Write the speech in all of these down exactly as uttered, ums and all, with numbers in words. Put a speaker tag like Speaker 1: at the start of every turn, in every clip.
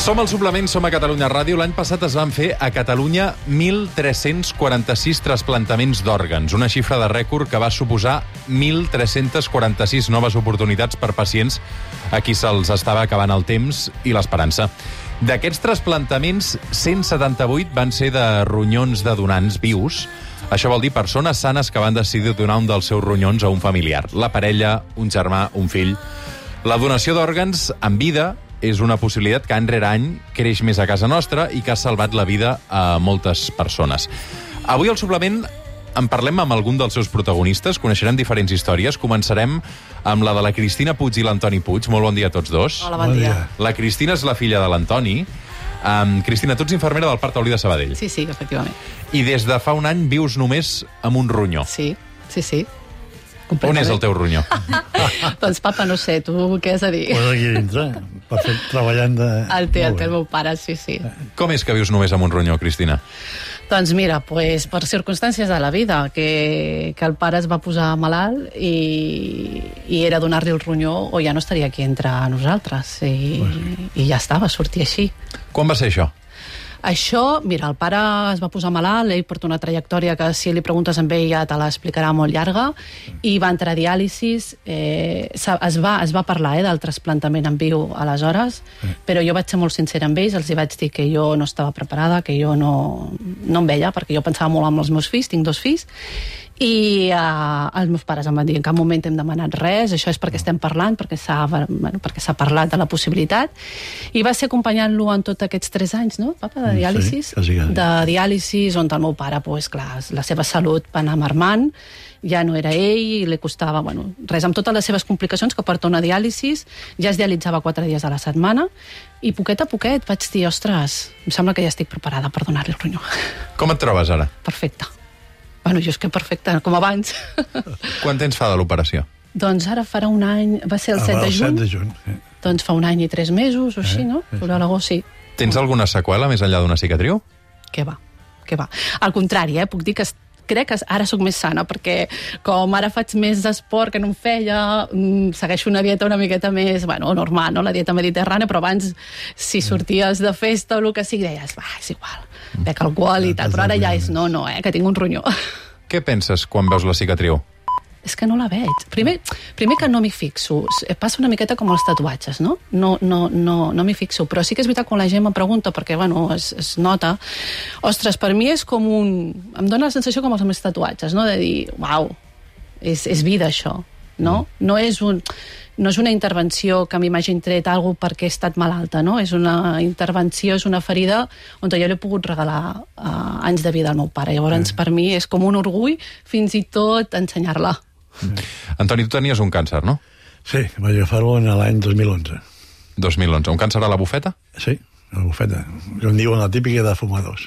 Speaker 1: Som al Suplement, som a Catalunya Ràdio. L'any passat es van fer a Catalunya mil tres-cents quaranta-sis trasplantaments d'òrgans, una xifra de rècord que va suposar mil tres-cents quaranta-sis noves oportunitats per pacients a qui se'ls estava acabant el temps i l'esperança. D'aquests trasplantaments, cent setanta-vuit van ser de ronyons de donants vius. Això vol dir persones sanes que van decidir donar un dels seus ronyons a un familiar. La parella, un germà, un fill. La donació d'òrgans en vida és una possibilitat que any rere any creix més a casa nostra i que ha salvat la vida a moltes persones. Avui al Suplement en parlem amb algun dels seus protagonistes, coneixerem diferents històries. Començarem amb la de la Cristina Puig i l'Antoni Puig. Molt bon dia a tots dos.
Speaker 2: Hola, bon dia.
Speaker 1: La Cristina és la filla de l'Antoni. Um, Cristina, tu ets infermera del Parc Taulí de Sabadell.
Speaker 2: Sí, sí, efectivament.
Speaker 1: I des de fa un any vius només amb un ronyó.
Speaker 2: Sí, sí, sí.
Speaker 1: On és el teu ronyó?
Speaker 2: Doncs, papa, no sé, tu què has a dir?
Speaker 3: Pues aquí dintre, per fer, treballant de...
Speaker 2: El té, el té el meu pare, sí, sí.
Speaker 1: Com és que vius només amb un ronyó, Cristina?
Speaker 2: Doncs mira, pues, per circumstàncies de la vida, que, que el pare es va posar malalt i, i era donar-li el ronyó o ja no estaria aquí entre nosaltres. I, pues... i ja està, va sortir així.
Speaker 1: Quan va ser això?
Speaker 2: Això, mira, el pare es va posar malalt, ell porta una trajectòria que si li preguntes amb ell ja te l'explicarà molt llarga, i va entrar a diàlisis, eh, es, va, es va parlar eh, del trasplantament en viu aleshores, però jo vaig ser molt sincera amb ells, els hi vaig dir que jo no estava preparada, que jo no, no em veia, perquè jo pensava molt amb els meus fills, tinc dos fills, i uh, els meus pares em van dir en cap moment hem demanat res, això és perquè estem parlant, perquè s'ha bueno, perquè s'ha parlat de la possibilitat, i va ser acompanyant-lo en tots aquests tres anys, no, papa, de diàlisis,
Speaker 3: sí,
Speaker 2: de diàlisis, on el meu pare, pues, clar, la seva salut va anar marmant, ja no era ell, i li costava, bueno, res, amb totes les seves complicacions que porta una diàlisis, ja es dialitzava quatre dies a la setmana, i poquet a poquet vaig dir, ostres, em sembla que ja estic preparada per donar-li el ronyó.
Speaker 1: Com et trobes ara?
Speaker 2: Perfecte. Bueno, jo és que perfecte, com abans.
Speaker 1: Quan temps fa de l'operació?
Speaker 2: Doncs ara farà un any, va ser el
Speaker 3: Ah,
Speaker 2: set de
Speaker 3: el
Speaker 2: juny.
Speaker 3: set de juny, sí.
Speaker 2: Doncs fa un any i tres mesos, o així,
Speaker 3: Eh,
Speaker 2: no?
Speaker 3: sí, sí.
Speaker 2: Julià l'agost, sí.
Speaker 1: Tens alguna seqüela més enllà d'una cicatriu?
Speaker 2: Què va, què va. Al contrari, eh, puc dir que crec que ara sóc més sana, perquè com ara faig més esport que no em feia, segueixo una dieta una miqueta més, bueno, normal, no? La dieta mediterrània, però abans, si sorties de festa o el que sigui, deies, va, és igual, bec alcohol i tal, però ara ja és, no, no, eh, que tinc un ronyó.
Speaker 1: Què penses quan veus la cicatriu?
Speaker 2: És que no la veig. Primer, primer que no m'hi fixo. Passa una miqueta com els tatuatges, no? No, no, no, no m'hi fixo. Però sí que és veritat quan la gent me pregunta, perquè, bueno, es, es nota, ostres, per mi és com un... Em dóna la sensació com els meus tatuatges, no? De dir, uau, és, és vida, això, no? No és un... No és una intervenció que m'imagini tret alguna cosa perquè he estat malalta, no? És una intervenció, és una ferida on jo li he pogut regalar uh, anys de vida al meu pare. Llavors, mm. per mi és com un orgull fins i tot ensenyar-la.
Speaker 1: Mm. Antoni, tu tenies un càncer, no?
Speaker 3: Sí, vaig agafar-lo en l'any dos mil onze.
Speaker 1: dos mil onze. Un càncer a la bufeta?
Speaker 3: Sí, a la bufeta. Com diuen, la típica de fumadors.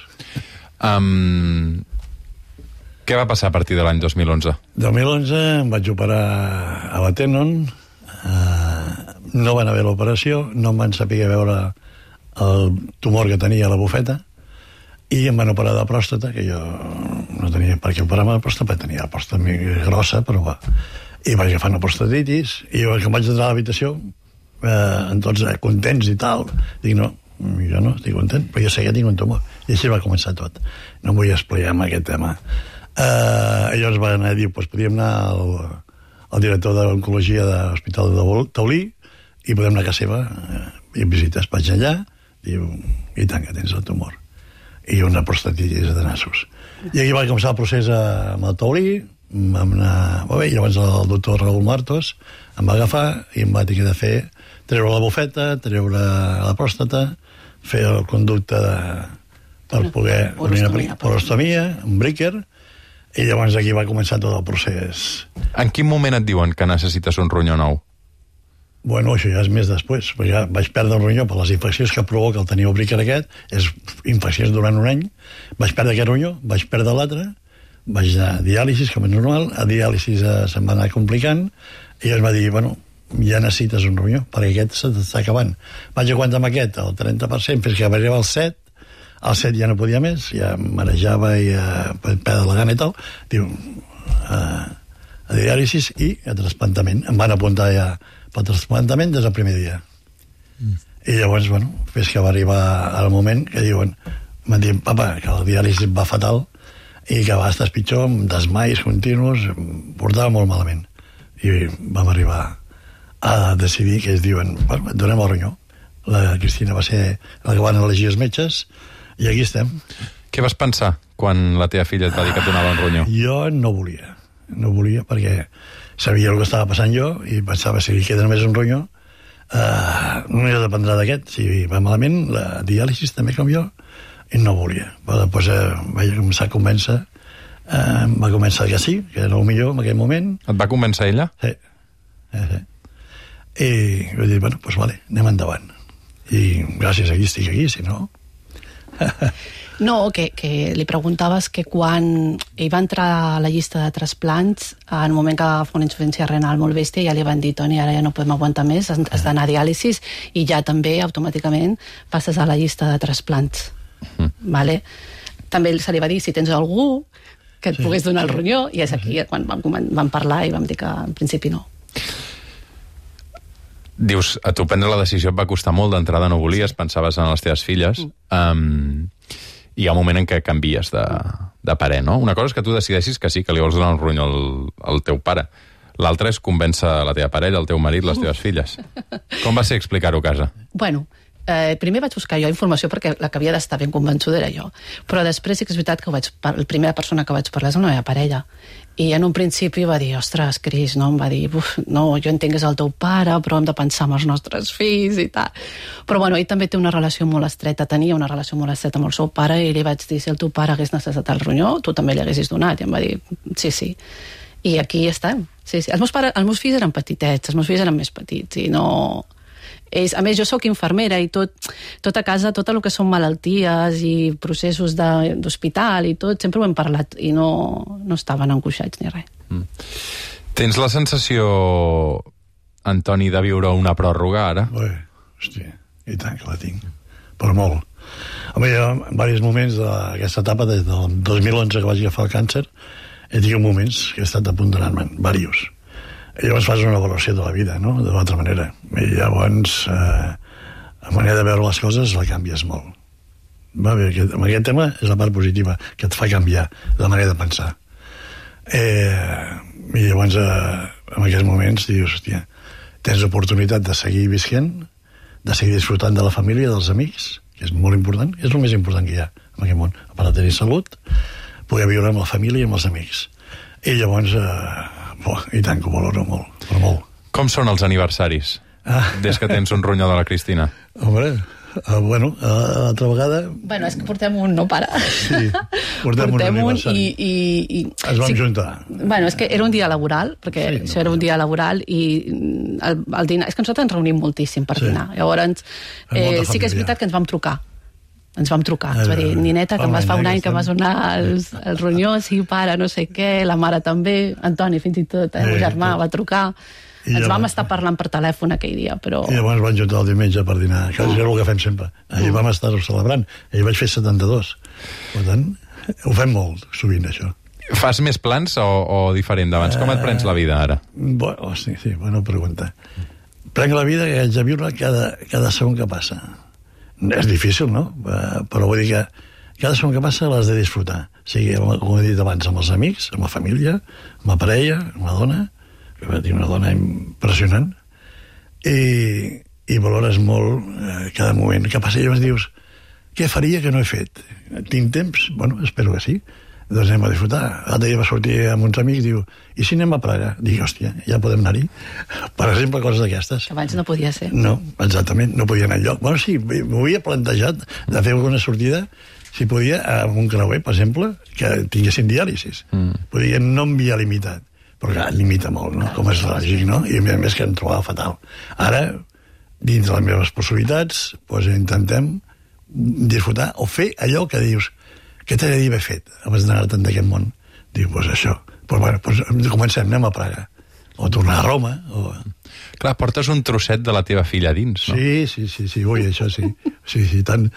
Speaker 1: Um, què va passar a partir de l'any dos mil onze?
Speaker 3: dos mil onze em vaig operar a la Tenon, Uh, no van haver l'operació, no em van saber veure el tumor que tenia a la bufeta i em van operar de pròstata, que jo no tenia per què operar-me la pròstata, perquè tenia la pròstata més grossa, però va. I vaig agafar una prostatitis, i jo que vaig entrar a l'habitació, eh, en tots eh, contents i tal, dic, no, jo no estic content, però jo sé que tinc un tumor. I així va començar tot. No em vull explicar amb aquest tema. Eh, llavors va anar a dir, doncs podríem anar al... el director d'Oncologia de l'Hospital de Taulí, i podem anar a casa seva, i en visites vaig allà, diu, i tant que tens el tumor. I una prostatitis de nassos. I aquí va començar el procés amb el Taulí, vam anar... Bé, i llavors el doctor Raúl Martos em va agafar i em va tenir de fer treure la bufeta, treure la pròstata, fer el conducte de, per poder...
Speaker 2: Porostomia.
Speaker 3: Porostomia, un bríquer, i llavors aquí va començar tot el procés.
Speaker 1: En quin moment et diuen que necessites un ronyó nou?
Speaker 3: Bueno, això ja és més després, perquè ja vaig perdre un ronyó per les infeccions que provoca el tenir el bríquer aquest, és infeccions durant un any, vaig perdre aquest ronyó, vaig perdre l'altre, vaig anar a diàlisis, com és normal, a diàlisis eh, se'm va anar complicant, i es va dir, bueno, ja necessites un ronyó, perquè aquest se t'està acabant. Vaig aguantar amb aquest el trenta per cent, fins que va arribar al set, al set ja no podia més, ja em marejava i eh, perdre la gana i tal, diu, eh, a diàlisis i a trasplantament. Em van apuntar ja pel trasplantament des del primer dia. Mm. I llavors, bueno, fins que va arribar al moment que diuen, m'han dit, papa, que el diàlisi va fatal i que va estar pitjor, amb desmais continus, em portava molt malament. I vam arribar a decidir que es diuen, bueno, et donem el ronyó. La Cristina va ser la que van elegir els metges i aquí estem.
Speaker 1: Què vas pensar quan la teva filla et va dir que et donava un ronyó?
Speaker 3: Jo no volia, no volia perquè sabia el que estava passant jo i pensava, si li queda només un ronyó, uh, només dependrà d'aquest. Si va malament, la diàlisi també com jo, i no volia. Però després eh, vaig començar a convèncer, eh, va començar que sí, que era el millor en aquell moment.
Speaker 1: Et va convèncer ella?
Speaker 3: Sí. sí, sí. I vaig dir, bueno, doncs vale, anem endavant. I gràcies a qui estic aquí, si no...
Speaker 2: No, que, que li preguntaves que quan ell va entrar a la llista de trasplants, en el moment que va fer una insuficiència renal molt bèstia, ja li van dir, Toni, ara ja no podem aguantar més, has, has d'anar a diàlisis, i ja també automàticament passes a la llista de trasplants. Mm. Vale? També se li va dir, si tens algú que et sí. pogués donar el ronyó, i és aquí quan vam, vam parlar i vam dir que en principi no.
Speaker 1: Dius, a tu prendre la decisió et va costar molt, d'entrada no volies, pensaves en les teves filles, um, i hi ha un moment en què canvies de, de parer, no? Una cosa és que tu decideixis que sí, que li vols donar un ronyó al, al teu pare. L'altra és convèncer la teva parella, el teu marit, les teves filles. Com va ser explicar-ho a casa?
Speaker 2: Bueno, eh, primer vaig buscar jo informació perquè la que havia d'estar ben convençuda era jo. Però després sí que és veritat que ho vaig, la primera persona que vaig parlar és la meva parella. I en un principi va dir, ostres, Cris, no? Em va dir, uf, no, jo entenc que és el teu pare, però hem de pensar en els nostres fills i tal. Però bueno, ell també té una relació molt estreta, tenia una relació molt estreta amb el seu pare, i li vaig dir, si el teu pare hagués necessitat el ronyó, tu també li haguessis donat. I em va dir, sí, sí. I aquí estem. Sí, sí. Els meus pares, els meus fills eren petitets, els meus fills eren més petits, i no... Ells, a més, jo sóc infermera i tot, tot a casa, tot el que són malalties i processos d'hospital i tot, sempre ho hem parlat i no, no estaven angoixats ni res. Mm.
Speaker 1: Tens la sensació, Antoni, de viure una pròrroga ara?
Speaker 3: Bé, hòstia, i tant que la tinc, però molt. Home, jo en diversos moments d'aquesta etapa, des del dos mil onze que vaig agafar el càncer, he tingut moments que he estat a punt d'anar-me'n, diversos. I llavors fas una avaluació de la vida, no?, de l'altra manera. I llavors, eh, la manera de veure les coses la canvies molt. Va bé, aquest, amb aquest tema és la part positiva, que et fa canviar la manera de pensar. Eh, I llavors, eh, en aquests moments, dius, hòstia, tens oportunitat de seguir visquent, de seguir disfrutant de la família, dels amics, que és molt important, és el més important que hi ha en aquest món, a part de tenir salut, poder viure amb la família i amb els amics. I llavors... Eh, Oh, i tant que ho valoro molt, però molt.
Speaker 1: Com són els aniversaris, ah. des que tens un ronyó de la Cristina?
Speaker 3: Home, uh, bueno, uh, l'altra vegada...
Speaker 2: Bueno, és que portem un, no, pare?
Speaker 3: Sí, portem, portem un aniversari.
Speaker 2: Un i, i, i...
Speaker 3: Es vam
Speaker 2: sí,
Speaker 3: juntar.
Speaker 2: Bueno, és que era un dia laboral, perquè sí, això no era un dia laboral, i el, el dinar... És que nosaltres ens reunim moltíssim per sí. dinar. Llavors, eh, sí que és veritat que ens vam trucar. Ens vam trucar, ens va dir, nineta, que em vas fa un any que em vas donar els, el ronyó, sí, pare, no sé què, la mare també, Antoni fins i tot, eh, el germà va trucar, I ens vam estar parlant per telèfon aquell dia, però...
Speaker 3: I llavors vam juntar el diumenge per dinar, que és el que fem sempre. Ahir vam estar-ho celebrant, ahir vaig fer setanta-dos. Per tant, ho fem molt, sovint, això.
Speaker 1: Fas més plans o, o diferent d'abans? Com et prens la vida, ara?
Speaker 3: Bueno, sí, sí, bona pregunta. Prenc la vida que haig de viure cada, cada segon que passa. És difícil, no? Però vull dir que cada segon que passa l'has de disfrutar. O sigui, com he dit abans, amb els amics, amb la família, amb la parella, amb la dona, que va dir una dona impressionant, i, i valores molt eh, cada moment que passa. I llavors dius, què faria que no he fet? Tinc temps? Bueno, espero que sí. Doncs anem a disfrutar. L'altre dia va sortir amb uns amics, diu, i si anem a Praga? Dic, hòstia, ja podem anar-hi. Per exemple, coses d'aquestes.
Speaker 2: Que abans no podia ser.
Speaker 3: No, exactament, no podia anar enlloc. Bueno, sí, m'ho havia plantejat de fer alguna sortida, si podia, amb un creuer, per exemple, que tinguessin diàlisis. Mm. Podia no enviar limitat, però clar, limita molt, no? Com és lògic, no? I a més que em trobava fatal. Ara, dins de les meves possibilitats, doncs intentem disfrutar o fer allò que dius, què t'he de dir haver fet abans d'anar-te'n d'aquest món? Diu, doncs això. Pues bueno, pues comencem, anem a Praga. O tornar a Roma. O...
Speaker 1: Clar, portes un trosset de la teva filla dins, no?
Speaker 3: Sí, sí, sí, sí, ui, això sí. Sí, sí, tant...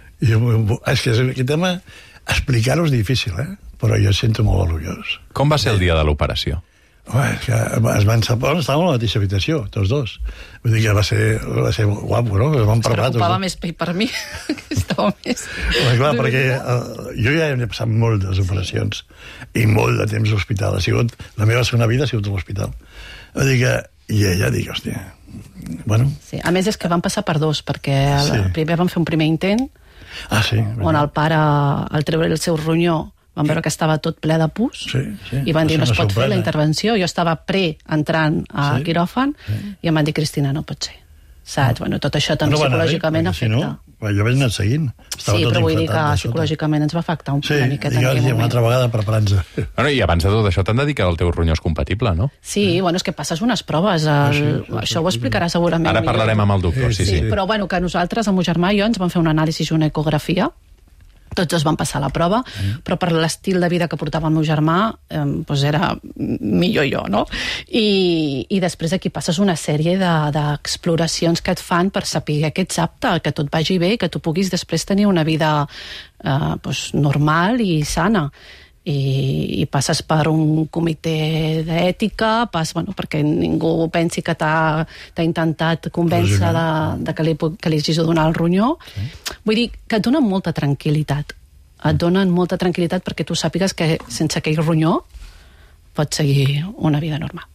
Speaker 3: És que aquest tema, explicar-ho és difícil, eh? Però jo sento molt orgullós.
Speaker 1: Com va ser el dia de l'operació?
Speaker 3: Home, és que es van separar, estàvem a la mateixa habitació, tots dos. Vull dir que va ser, va ser guapo, no? Es van
Speaker 2: es
Speaker 3: parlar,
Speaker 2: preocupava
Speaker 3: tots...
Speaker 2: més per, per mi, que estava més...
Speaker 3: Home, clar, perquè uh, jo ja he passat moltes operacions i molt de temps a l'hospital. Ha sigut, la meva segona vida ha sigut a l'hospital. Vull dir que, i ella dic, hòstia, bueno...
Speaker 2: Sí, a més és que van passar per dos, perquè sí. el primer van fer un primer intent,
Speaker 3: ah, sí,
Speaker 2: on el pare, al treure el seu ronyó, van veure que estava tot ple de pus,
Speaker 3: sí, sí.
Speaker 2: i van dir, no es pot
Speaker 3: sorprena.
Speaker 2: fer la intervenció. Jo estava pre-entrant a
Speaker 3: sí.
Speaker 2: quiròfan, sí. i em van dir, Cristina, no pot ser. Saps? Bueno, tot això també
Speaker 3: no
Speaker 2: psicològicament
Speaker 3: bé,
Speaker 2: afecta.
Speaker 3: Si no, jo vaig anar seguint. Estava
Speaker 2: sí,
Speaker 3: tot
Speaker 2: però vull dir que psicològicament ens va afectar un,
Speaker 3: sí,
Speaker 2: una miqueta en
Speaker 3: aquell moment. Sí, una altra vegada preparant-se.
Speaker 1: Bueno, i abans de tot això t'han de dir que el teu ronyó és compatible, no?
Speaker 2: Sí, sí. Bueno, és que passes unes proves. El... Ah, sí, sí, això ho explicarà segurament.
Speaker 1: Ara parlarem amb el doctor, sí, sí.
Speaker 2: sí, sí. Però bueno, que nosaltres, el meu germà i jo, ens vam fer un anàlisi i una ecografia. Tots dos van passar la prova, mm. però per l'estil de vida que portava el meu germà, eh, doncs era millor jo, no? I, i després aquí passes una sèrie d'exploracions de, que et fan per saber que ets apte, que tot vagi bé, que tu puguis després tenir una vida eh, doncs normal i sana. I, i passes per un comitè d'ètica, pas, bueno, perquè ningú pensi que t'ha intentat convèncer de, de que, li, que li hagis de donar el ronyó. Sí. Vull dir que et donen molta tranquil·litat. Et donen molta tranquil·litat perquè tu sàpigues que sense aquell ronyó pots seguir una vida normal.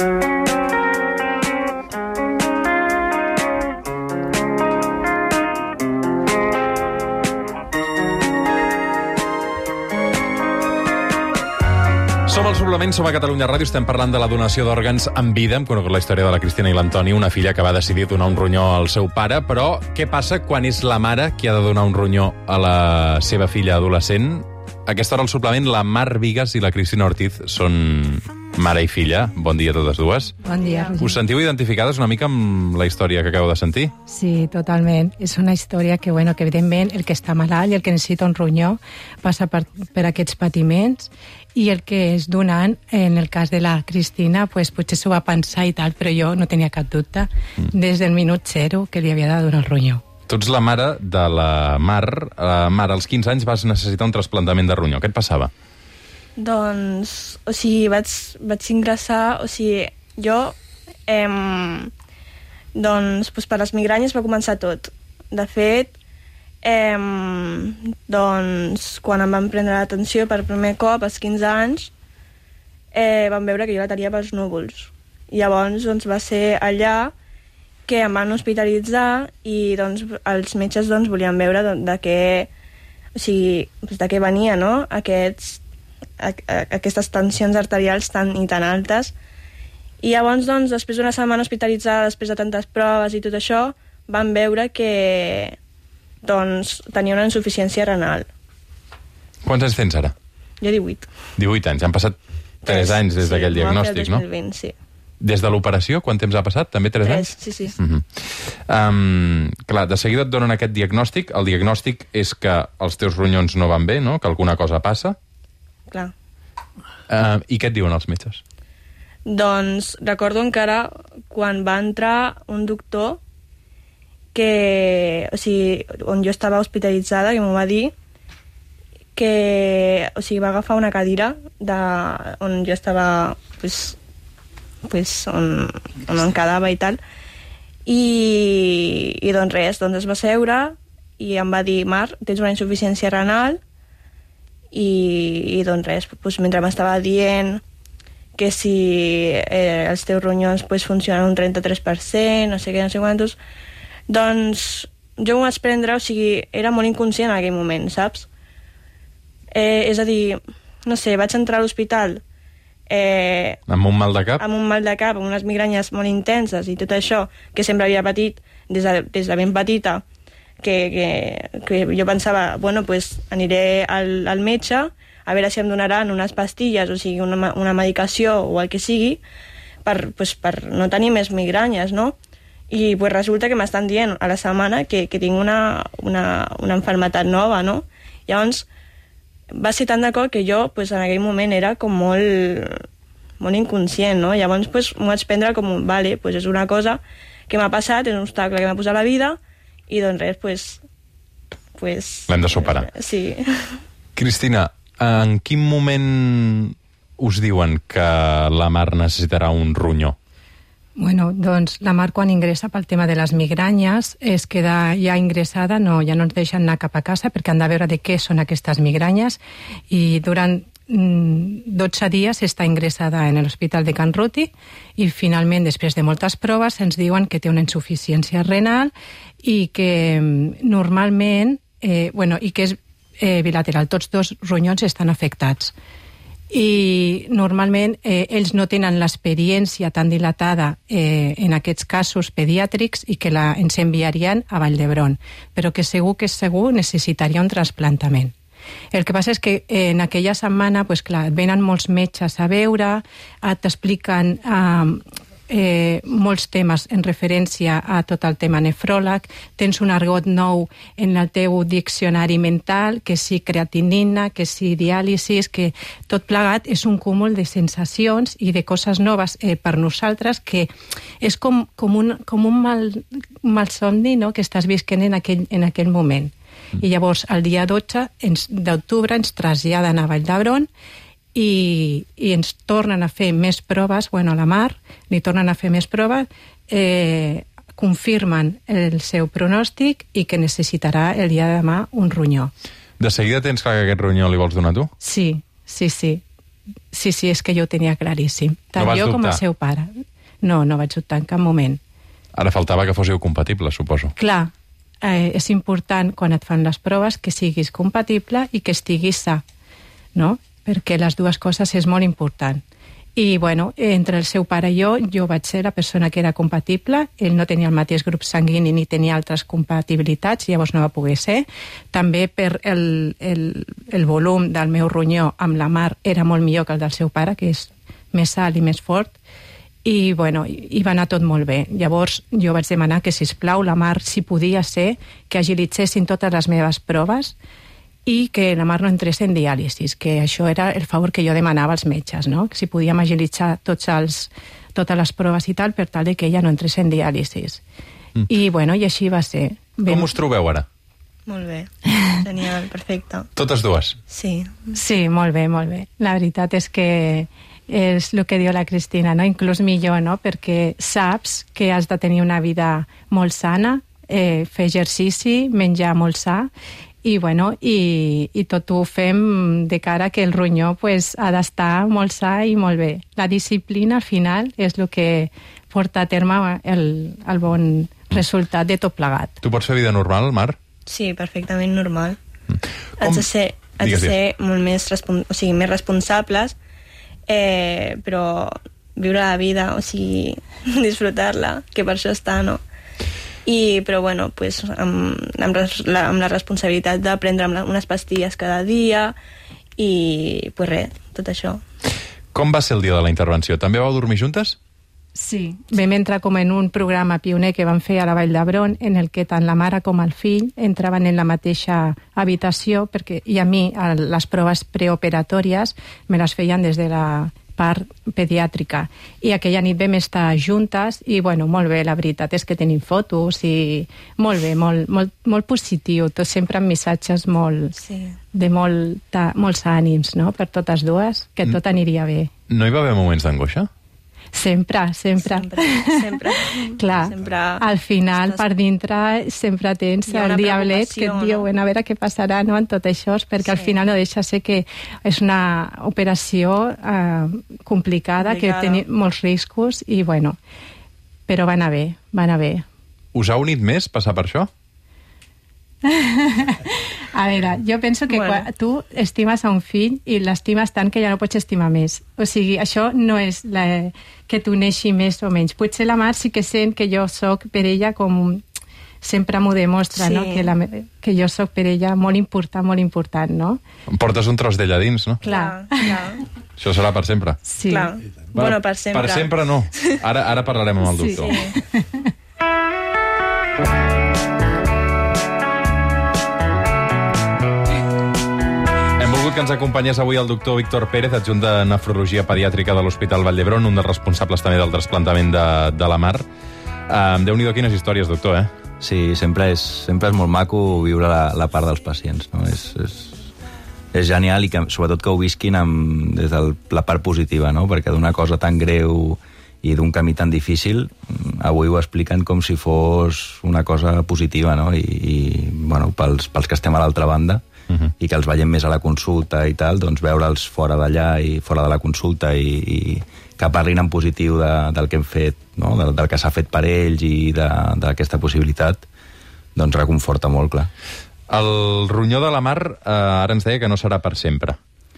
Speaker 1: Som al Suplement, som a Catalunya Ràdio, estem parlant de la donació d'òrgans en vida. Hem conegut la història de la Cristina i l'Antoni, una filla que va decidir donar un ronyó al seu pare, però què passa quan és la mare qui ha de donar un ronyó a la seva filla adolescent? A aquesta hora al Suplement, la Mar Vigues i la Cristina Ortiz són mare i filla. Bon dia a totes dues.
Speaker 4: Bon dia, Roger.
Speaker 1: Us sentiu identificades una mica amb la història que acabeu de sentir?
Speaker 4: Sí, totalment. És una història que, bueno, que evidentment, el que està malalt i el que necessita un ronyó passa per, per aquests patiments, i el que és donant, en el cas de la Cristina, pues, potser s'ho va pensar i tal, però jo no tenia cap dubte mm. des del minut zero que li havia de donar el ronyó.
Speaker 1: Tu ets la mare de la Mar. La Mar, als quinze anys vas necessitar un trasplantament de ronyó. Què et passava?
Speaker 5: Doncs, o sigui, vaig, vaig ingressar, o sigui, jo, eh, doncs, doncs, per les migranyes va començar tot. De fet, eh, doncs, quan em van prendre l'atenció per primer cop, als quinze anys, eh, van veure que jo la tenia pels núvols. I llavors, doncs, va ser allà que em van hospitalitzar i, doncs, els metges, doncs, volien veure de, de què, o sigui, de què venia, no?, aquests A, a, aquestes tensions arterials tan i tan altes. I llavors, doncs, després d'una setmana hospitalitzada, després de tantes proves i tot això, van veure que, doncs, tenia una insuficiència renal.
Speaker 1: Quants anys tens ara?
Speaker 5: Jo divuit.
Speaker 1: divuit anys. Han passat tres anys des
Speaker 5: sí,
Speaker 1: d'aquell diagnòstic, no?
Speaker 5: dos mil vint, sí.
Speaker 1: Des de l'operació, quant temps ha passat? També tres anys?
Speaker 5: Sí, sí.
Speaker 1: Uh-huh. um, clar, de seguida et donen aquest diagnòstic. El diagnòstic és que els teus ronyons no van bé, no?, que alguna cosa passa.
Speaker 5: Clar.
Speaker 1: Uh, I què et diuen els metges?
Speaker 5: Doncs recordo encara quan va entrar un doctor que, o sigui, on jo estava hospitalitzada, que m'ho va dir, que, o sigui, va agafar una cadira de, on jo estava, pues, pues, on, on em quedava i tal, i, i doncs res, doncs es va seure i em va dir, Mar, tens una insuficiència renal. I, i doncs res, doncs mentre m'estava dient que si eh, els teus ronyons pues, funcionen un trenta-tres per cent, no sé què, no sé quantos, doncs jo m'ho vaig prendre, o sigui, era molt inconscient en aquell moment, saps? Eh, és a dir, no sé, vaig entrar a l'hospital eh,
Speaker 1: amb un mal de cap?
Speaker 5: Amb un mal de cap, amb unes migranyes molt intenses i tot això, que sempre havia patit des de, des de ben petita, Que, que, que jo pensava, bueno, pues aniré al, al metge a veure si em donaran unes pastilles, o sigui, una, una medicació o el que sigui, per, pues, per no tenir més migranyes, no? I pues, resulta que m'estan dient a la setmana que, que tinc una, una, una malaltia nova, no? Llavors, va ser tant d'acord que jo, pues, en aquell moment, era com molt, molt inconscient, no? Llavors, pues, m'ho vaig prendre com, vale, pues, és una cosa que m'ha passat, és un obstacle que m'ha posat a la vida, i doncs res, pues... pues
Speaker 1: l'hem de superar.
Speaker 5: Sí.
Speaker 1: Cristina, en quin moment us diuen que la Mar necessitarà un ronyó?
Speaker 4: Bueno, doncs la Mar quan ingressa pel tema de les migranyes es queda ja ingressada, no, ja no ens deixen anar cap a casa perquè han de veure de què són aquestes migranyes i durant mm, dotze dies està ingressada en l'Hospital de Can Ruti i finalment, després de moltes proves, ens diuen que té una insuficiència renal i que mm, normalment, eh, bueno, i que és eh, bilateral, tots dos ronyons estan afectats. I normalment eh, ells no tenen l'experiència tan dilatada eh, en aquests casos pediàtrics i que la, ens enviarien a Vall d'Hebron, però que segur que segur necessitaria un trasplantament. El que passa és que eh, en aquella setmana pues, clar, venen molts metges a veure, t'expliquen eh, eh, molts temes en referència a tot el tema nefròleg, tens un argot nou en el teu diccionari mental, que si creatinina, que si diàlisis, que tot plegat és un cúmul de sensacions i de coses noves eh, per nosaltres que és com, com un, com un mal, un mal somni, no?, que estàs visquent en aquell, en aquell moment. Mm. I llavors, el dia dotze d'octubre ens traslladen a Vall d'Hebron i, i ens tornen a fer més proves, bueno, a la Mar, li tornen a fer més proves, eh, confirmen el seu pronòstic i que necessitarà el dia de demà un ronyó.
Speaker 1: De seguida tens clar que aquest ronyó li vols donar tu?
Speaker 4: Sí, sí, sí. Sí, sí, és que jo ho tenia claríssim. Tant
Speaker 1: no
Speaker 4: jo com el seu pare. No, no vaig dubtar en cap moment.
Speaker 1: Ara faltava que fóssiu compatibles, suposo.
Speaker 4: Clar, eh, és important quan et fan les proves que siguis compatible i que estiguis sa, no?, perquè les dues coses és molt important. I, bueno, entre el seu pare i jo, jo vaig ser la persona que era compatible, ell no tenia el mateix grup sanguini ni tenia altres compatibilitats, llavors no va poder ser. També per el, el, el volum del meu ronyó amb la Mar era molt millor que el del seu pare, que és més alt i més fort, i, bueno, i va anar tot molt bé. Llavors jo vaig demanar que, sisplau, la Mar, si podia ser, que agilitzessin totes les meves proves, i que la Mar no entrés en diàlisis, que això era el favor que jo demanava als metges, no?, que si podíem agilitzar tots els, totes les proves i tal per tal de que ella no entrés en diàlisis. Mm. I, bueno, i així va ser.
Speaker 1: Ben... Com us trobeu ara?
Speaker 5: Molt bé, genial, perfecte.
Speaker 1: Totes dues?
Speaker 5: Sí.
Speaker 4: Sí, molt bé, molt bé. La veritat és que és el que diu la Cristina, no?, inclús millor, no?, perquè saps que has de tenir una vida molt sana, eh, fer exercici, menjar molt sa, i, bueno, i, i tot ho fem de cara que el ronyó pues, ha d'estar molt sa i molt bé. La disciplina, al final, és el que porta a terme el, el bon resultat de tot plegat.
Speaker 1: Tu pots fer vida normal, Mar?
Speaker 5: Sí, perfectament normal.
Speaker 1: Mm.
Speaker 5: Has de ser, has de ser molt més, respon o sigui, més responsables, eh, però viure la vida, o sigui, disfrutar-la, que per això està, no? I, però bueno, pues, amb, amb, la, amb la responsabilitat de prendre unes pastilles cada dia i pues res, tot això.
Speaker 1: Com va ser el dia de la intervenció? També vau dormir juntes?
Speaker 4: Sí, vam entrar com en un programa pioner que van fer a la Vall d'Hebron en el que tant la mare com el fill entraven en la mateixa habitació perquè, i a mi les proves preoperatòries me les feien des de la part pediàtrica i aquella nit vam estar juntes i bueno, molt bé, la veritat és que tenim fotos i molt bé, molt, molt, molt positiu, tot sempre amb missatges molt, sí. de molta, molts ànims, no?, per totes dues, que tot aniria bé.
Speaker 1: No hi va haver moments d'angoixa?
Speaker 4: Sempre, sempre.
Speaker 5: Sempre, sempre.
Speaker 4: Clar,
Speaker 5: sempre
Speaker 4: al final,
Speaker 5: estàs...
Speaker 4: per dintre, sempre tens el diablet que et diu, no? A veure què passarà, no?, en tot això, perquè sí. Al final no deixa ser que és una operació eh, complicada, complicada, que té molts riscos, i bueno, però va anar bé, va anar bé.
Speaker 1: Us ha unit més passar per això?
Speaker 4: A veure, jo penso que bueno. quan tu estimes a un fill i l'estimes tant que ja no pots estimar més. O sigui, això no és la, que t'uneixi més o menys. Potser la Mar sí que sent que jo sóc per ella com sempre m'ho demostra, sí. no? Que, la, que jo sóc per ella molt important, molt important, no?
Speaker 1: Em portes un tros d'ella dins, no?
Speaker 4: Clar,
Speaker 5: clar.
Speaker 1: Això serà per sempre?
Speaker 4: Sí.
Speaker 5: Clar. Bueno, per sempre.
Speaker 1: Per sempre no. Ara, ara parlarem amb el doctor.
Speaker 5: Sí.
Speaker 1: Que ens acompanyés avui el doctor Víctor Pérez, adjunt de nefrologia pediàtrica de l'Hospital Vall d'Hebron, un dels responsables també del trasplantament de, de la Mar. Um, Déu-n'hi-do, quines històries, doctor, eh?
Speaker 6: Sí, sempre és, sempre és molt maco viure la, la part dels pacients, no? És, és, és genial i que, sobretot que ho visquin amb, des de la part positiva, no? Perquè d'una cosa tan greu i d'un camí tan difícil, avui ho expliquen com si fos una cosa positiva, no? I, i bueno, pels, pels que estem a l'altra banda, uh-huh. i que els veiem més a la consulta i tal, doncs veure'ls fora d'allà i fora de la consulta i, i que parlin en positiu de, del que hem fet, no? del, del que s'ha fet per ells i d'aquesta possibilitat, doncs reconforta molt, clar.
Speaker 1: El ronyó de la mar, eh, ara ens deia que no serà per sempre.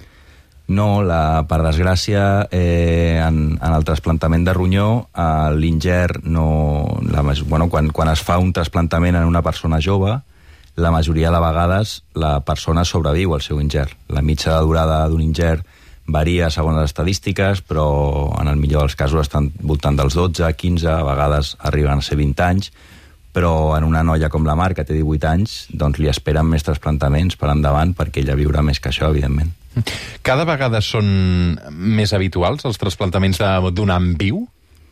Speaker 6: No, la, per desgràcia, eh, en, en el trasplantament de ronyó, eh, l'ingert no... La, bueno, quan, quan es fa un trasplantament en una persona jove, la majoria de vegades la persona sobreviu al seu ingert. La mitja de durada d'un ingert varia segons les estadístiques, però en el millor dels casos estan voltant dels dotze, quinze, a vegades arriben a ser vint anys, però en una noia com la Mar, que té divuit anys, doncs li esperen més trasplantaments per endavant, perquè ella viurà més que això, evidentment.
Speaker 1: Cada vegada són més habituals els trasplantaments d'un am viu?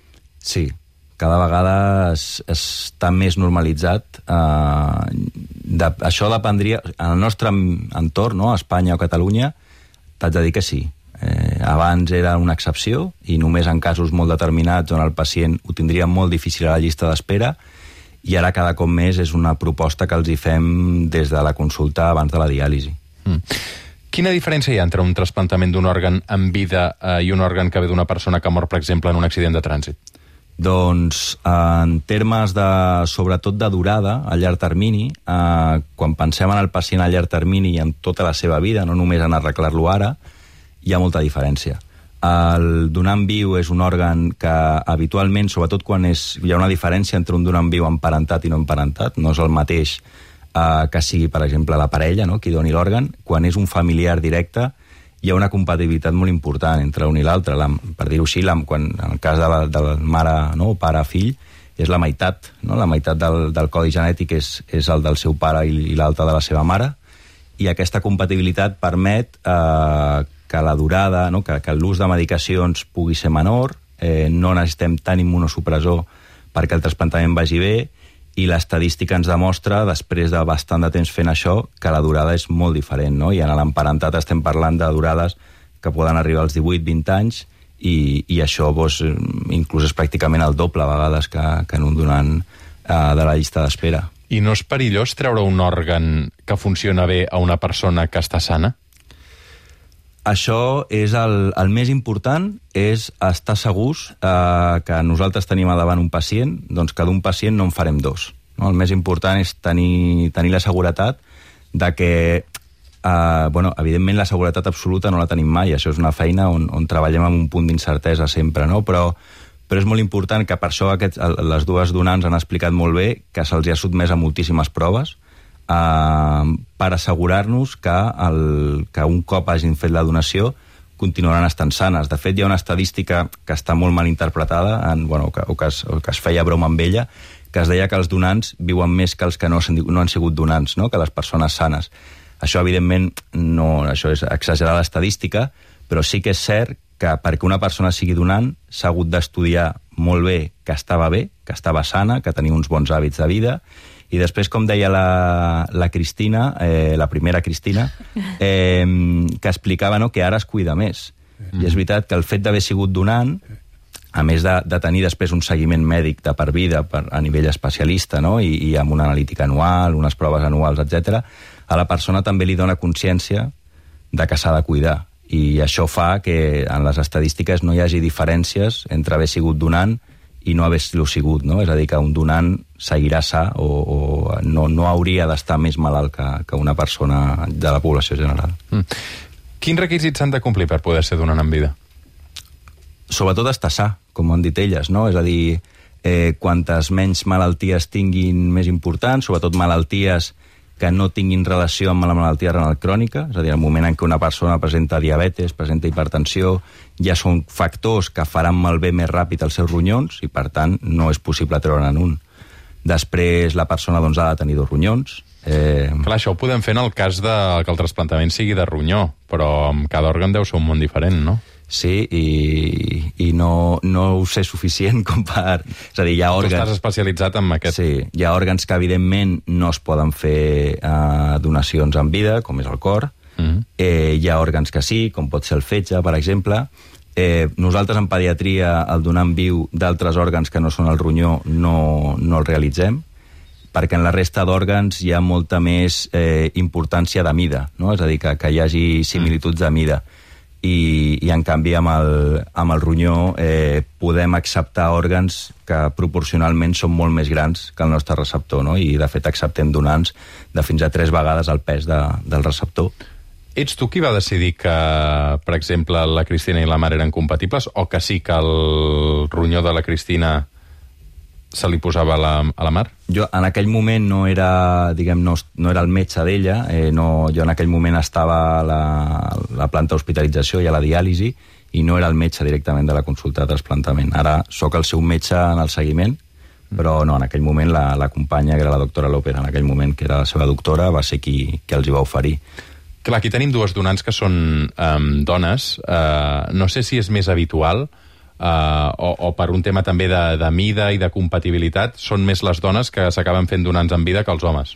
Speaker 6: Sí, cada vegada es, està més normalitzat. Eh, de, això dependria... En el nostre entorn, no, a Espanya o Catalunya, t'haig de dir que sí. Eh, abans era una excepció i només en casos molt determinats on el pacient ho tindria molt difícil a la llista d'espera, i ara cada cop més és una proposta que els hi fem des de la consulta abans de la diàlisi.
Speaker 1: Mm. Quina diferència hi ha entre un trasplantament d'un òrgan en vida eh, i un òrgan que ve d'una persona que mor, per exemple, en un accident de trànsit?
Speaker 6: Doncs, en termes de, sobretot de durada a llarg termini, eh, quan pensem en el pacient a llarg termini i en tota la seva vida, no només en arreglar-lo ara, hi ha molta diferència. El donant viu és un òrgan que habitualment, sobretot quan és, hi ha una diferència entre un donant viu emparentat i no emparentat, no és el mateix eh, que sigui, per exemple, la parella, no?, qui doni l'òrgan. Quan és un familiar directe, hi ha una compatibilitat molt important entre un i l'altre. Per dir-ho així, la, quan, en el cas de la, de la mare, no?, pare-fill, és la meitat, no? La meitat del, del codi genètic és, és el del seu pare i, i l'altre de la seva mare, i aquesta compatibilitat permet eh, que la durada, no? que, que l'ús de medicacions pugui ser menor, eh, no necessitem tant immunosupressor perquè el trasplantament vagi bé, i l'estadística ens demostra, després de bastant de temps fent això, que la durada és molt diferent, no? I en l'emparentat estem parlant de durades que poden arribar als divuit vint anys, i, i això doncs, inclús és pràcticament el doble a vegades que, que en un donant eh, de la llista d'espera.
Speaker 1: I no és perillós treure un òrgan que funciona bé a una persona que està sana?
Speaker 6: Això és el, el més important, és estar segurs eh, que nosaltres tenim a davant un pacient, doncs que d'un pacient no en farem dos. No? El més important és tenir, tenir la seguretat de que, eh, bueno, evidentment la seguretat absoluta no la tenim mai, això és una feina on, on treballem amb un punt d'incertesa sempre, no? però, però és molt important que per això aquests, les dues donants han explicat molt bé que se'ls ha sotmès a moltíssimes proves, Uh, per assegurar-nos que, el, que un cop hagin fet la donació continuaran estant sanes. De fet, hi ha una estadística que està molt mal interpretada, en, bueno, que, o, que es, o que es feia broma amb ella, que es deia que els donants viuen més que els que no, no han sigut donants, no? Que les persones sanes. Això, evidentment, no, això és exagerar l'estadística, però sí que és cert que perquè una persona sigui donant s'ha hagut d'estudiar molt bé que estava bé, que estava sana, que tenia uns bons hàbits de vida. I després, com deia la, la Cristina, eh, la primera Cristina, eh, que explicava, no?, que ara es cuida més. Mm. I és veritat que el fet d'haver sigut donant, a més de, de tenir després un seguiment mèdic de per vida per, a nivell especialista, no?, i, i amb una analítica anual, unes proves anuals, etcètera, a la persona també li dona consciència de que s'ha de cuidar. I això fa que en les estadístiques no hi hagi diferències entre haver sigut donant i no haver-lo sigut, no? És a dir, que un donant seguirà sa o, o no, no hauria d'estar més malalt que, que una persona de la població general.
Speaker 1: Mm. Quins requisits s'han de complir per poder ser donant en vida?
Speaker 6: Sobretot estar sa, com han dit elles, no? És a dir, eh, quantes menys malalties tinguin més importants, sobretot malalties que no tinguin relació amb la malaltia renal crònica, és a dir, el moment en què una persona presenta diabetes, presenta hipertensió, ja són factors que faran malbé més ràpid els seus ronyons i, per tant, no és possible treure'n un. Després, la persona doncs, ha de tenir dos ronyons. Eh...
Speaker 1: Clar, això ho podem fer en el cas de que el trasplantament sigui de ronyó, però amb cada òrgan deu ser un món diferent, no?
Speaker 6: Sí, i, i no, no ho sé suficient com per... És a dir, hi ha òrgans...
Speaker 1: Tu estàs especialitzat en aquest...
Speaker 6: Sí, hi ha òrgans que evidentment no es poden fer eh, donacions en vida, com és el cor, Mm. Eh, hi ha òrgans que sí, com pot ser el fetge, per exemple. Eh, nosaltres en pediatria, el donar en viu d'altres òrgans que no són el ronyó, no, no el realitzem, perquè en la resta d'òrgans hi ha molta més eh, importància de mida, no? És a dir, que, que hi hagi similituds de mida. I, i en canvi amb el, amb el ronyó eh, podem acceptar òrgans que proporcionalment són molt més grans que el nostre receptor, no? I de fet acceptem donants de fins a tres vegades el pes de, del receptor.
Speaker 1: Ets tu qui va decidir que, per exemple, la Cristina i la Mar eren compatibles, o que sí que el ronyó de la Cristina se li posava a la, a la Mar?
Speaker 6: Jo en aquell moment no era, diguem, no, no era el metge d'ella, eh, no, jo en aquell moment estava a la, la planta d'hospitalització i a la diàlisi, i no era el metge directament de la consulta de trasplantament. Ara sóc el seu metge en el seguiment, però no, en aquell moment la, la companya, que era la doctora López, en aquell moment, que era la seva doctora, va ser qui, qui els hi va oferir.
Speaker 1: Clar, aquí tenim dues donants que són um, dones. Uh, no sé si és més habitual, uh, o, o per un tema també de, de mida i de compatibilitat, són més les dones que s'acaben fent donants en vida que els homes.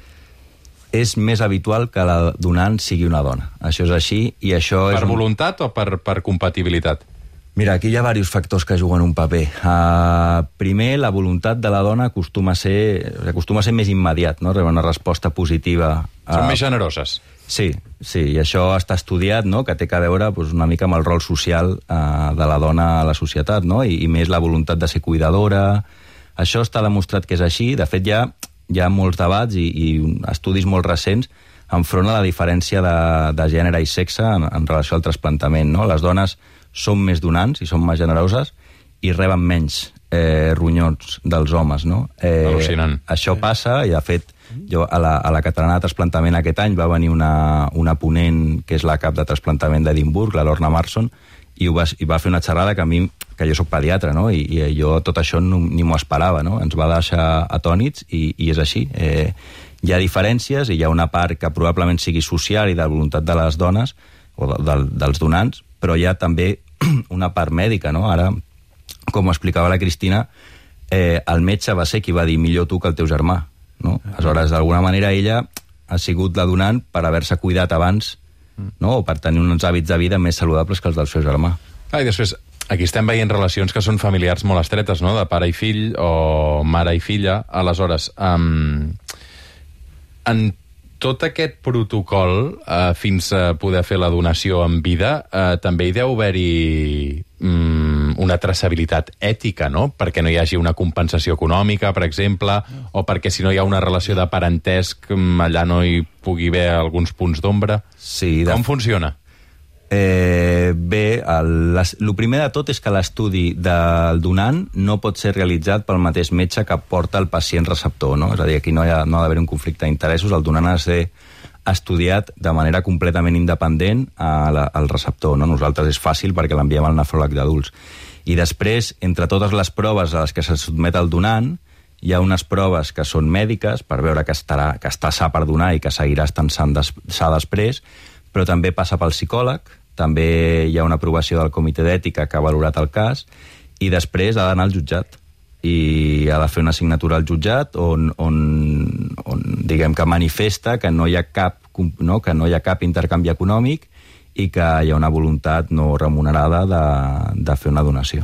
Speaker 6: És més habitual que la donant sigui una dona. Això és així, i això és...
Speaker 1: Per
Speaker 6: un...
Speaker 1: voluntat o per, per compatibilitat?
Speaker 6: Mira, aquí hi ha diversos factors que juguen un paper. Uh, primer, la voluntat de la dona acostuma a ser, acostuma a ser més immediat, no? Rebre una resposta positiva. Uh...
Speaker 1: Són més generoses.
Speaker 6: Sí, sí, i això està estudiat, no?, que té a veure doncs, una mica amb el rol social eh, de la dona a la societat, no?, I, i més la voluntat de ser cuidadora. Això està demostrat que és així. De fet, hi ha, hi ha molts debats i, i estudis molt recents enfront a la diferència de, de gènere i sexe en, en relació al trasplantament, no? Les dones són més donants i són més generoses i reben menys eh, ronyons dels homes, no? Eh,
Speaker 1: Al·lucinant.
Speaker 6: Això passa, i de fet jo a la, a la catalana de trasplantament aquest any va venir una, una ponent que és la cap de trasplantament d'Edimburg, la Lorna Marson, i, ho va, i va fer una xerrada que a mi, que jo soc pediatre, no? I, i jo tot això no, ni m'ho esperava, no? Ens va deixar atònits i, i és així. Eh, hi ha diferències i hi ha una part que probablement sigui social i de voluntat de les dones o de, de, dels donants, però hi ha també una part mèdica, no? Ara, com explicava la Cristina, eh, el metge va ser qui va dir millor tu que el teu germà, no? Aleshores, d'alguna manera, ella ha sigut la donant per haver-se cuidat abans, no? O per tenir uns hàbits de vida més saludables que els del seu germà.
Speaker 1: Ah, i després, aquí estem veient relacions que són familiars molt estretes, no?, de pare i fill, o mare i filla. Aleshores, um, en tot aquest protocol, uh, fins a poder fer la donació en vida, uh, també hi deu haver-hi um, una traçabilitat ètica, no?, perquè no hi hagi una compensació econòmica, per exemple, o perquè si no hi ha una relació de parentesc, allà no hi pugui haver alguns punts d'ombra.
Speaker 6: Sí, de...
Speaker 1: Com funciona?
Speaker 6: Eh, bé, el, les, el primer de tot és que l'estudi del donant no pot ser realitzat pel mateix metge que porta el pacient receptor, no? És a dir, aquí no hi ha, no ha d'haver un conflicte d'interessos, el donant ha de ser estudiat de manera completament independent a la, al receptor, no? Nosaltres és fàcil perquè l'enviem al nefròleg d'adults. I després, entre totes les proves a les que se sotmet el donant, hi ha unes proves que són mèdiques per veure que, estarà, que està sa per donar i que seguirà estant sa després, però també passa pel psicòleg, també hi ha una aprovació del comitè d'ètica que ha valorat el cas, i després ha d'anar al jutjat. I ha de fer una assignatura al jutjat on, on, on diguem que manifesta que no hi ha cap, no, que no hi ha cap intercanvi econòmic i que hi ha una voluntat no remunerada de, de fer una donació.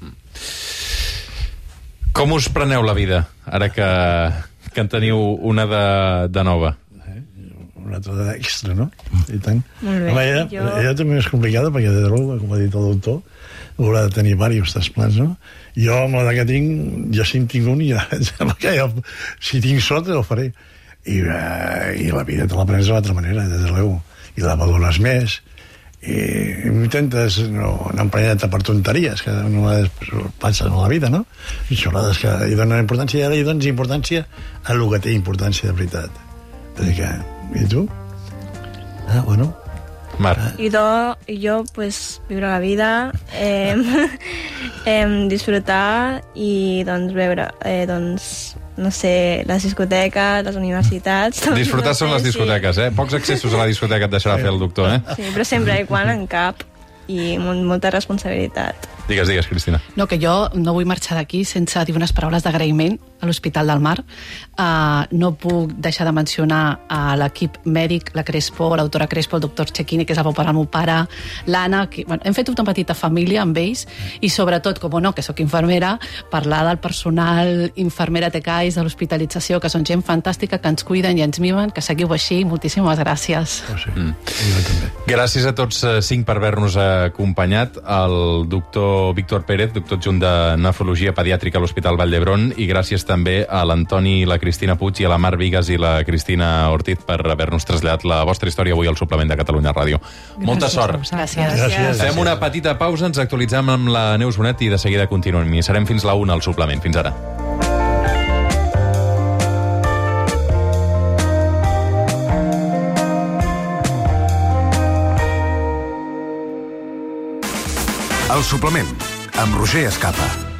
Speaker 1: Com us preneu la vida, ara que, que en teniu una de, de nova?
Speaker 3: Una altra d'extra, no? I tant.
Speaker 5: Molt bé.
Speaker 3: Home, ella,
Speaker 5: jo...
Speaker 3: ella també és complicada perquè, de debò, com ha dit el doctor, haurà de tenir diversos trasplants, no? Jo, amb l'edat que tinc, jo si en tinc un, ja, ja, ja, si tinc sort, el faré. I, uh, i la vida te la prens de l'altra manera, des de l'eu. I la valores més. I intentes no, no emprenyar-te per tonteries, que no passen a la vida, no? I xorrades que hi donen importància, i ara hi dones importància a el que té importància de veritat. Vull dir que... I tu? Ah, bueno.
Speaker 1: Mar.
Speaker 5: I jo, i jo pues, viure la vida, eh, eh, disfrutar i doncs veure, eh, doncs, no sé, les discoteques, les universitats...
Speaker 1: Disfrutar
Speaker 5: no
Speaker 1: són
Speaker 5: sé,
Speaker 1: les discoteques, sí. eh? Pocs accessos a la discoteca et deixarà fer el doctor, eh?
Speaker 5: Sí, però sempre i quan en cap i amb molta responsabilitat.
Speaker 1: Digues, digues, Cristina.
Speaker 2: No, que jo no vull marxar d'aquí sense dir unes paraules d'agraïment a l'Hospital del Mar. Uh, no puc deixar de mencionar a l'equip mèdic, la Crespo, l'autora Crespo, el doctor Cecchini, que és el que va operar el meu pare, l'Anna, que, bueno, hem fet una petita família amb ells, i sobretot, com no, que sóc infermera, parlar del personal infermera T K I S de l'hospitalització, que són gent fantàstica, que ens cuiden i ens mimen, que seguiu així, moltíssimes gràcies.
Speaker 3: Oh, sí. mm. Jo també.
Speaker 1: Gràcies a tots cinc per haver-nos acompanyat, el doctor Víctor Pérez, doctor adjunt de nefrologia pediàtrica a l'Hospital Vall d'Hebron, i gràcies també a l'Antoni i la Cristina Puig i a la Mar Vigues i la Cristina Ortiz per haver-nos traslladat la vostra història avui al suplement de Catalunya Ràdio. Gràcies. Molta sort.
Speaker 2: Gràcies.
Speaker 3: Gràcies.
Speaker 1: Fem una petita pausa, ens actualitzem amb la Neus Bonet i de seguida continuem. I serem fins la una al suplement. Fins ara.
Speaker 7: El suplement, amb Roger Escapa.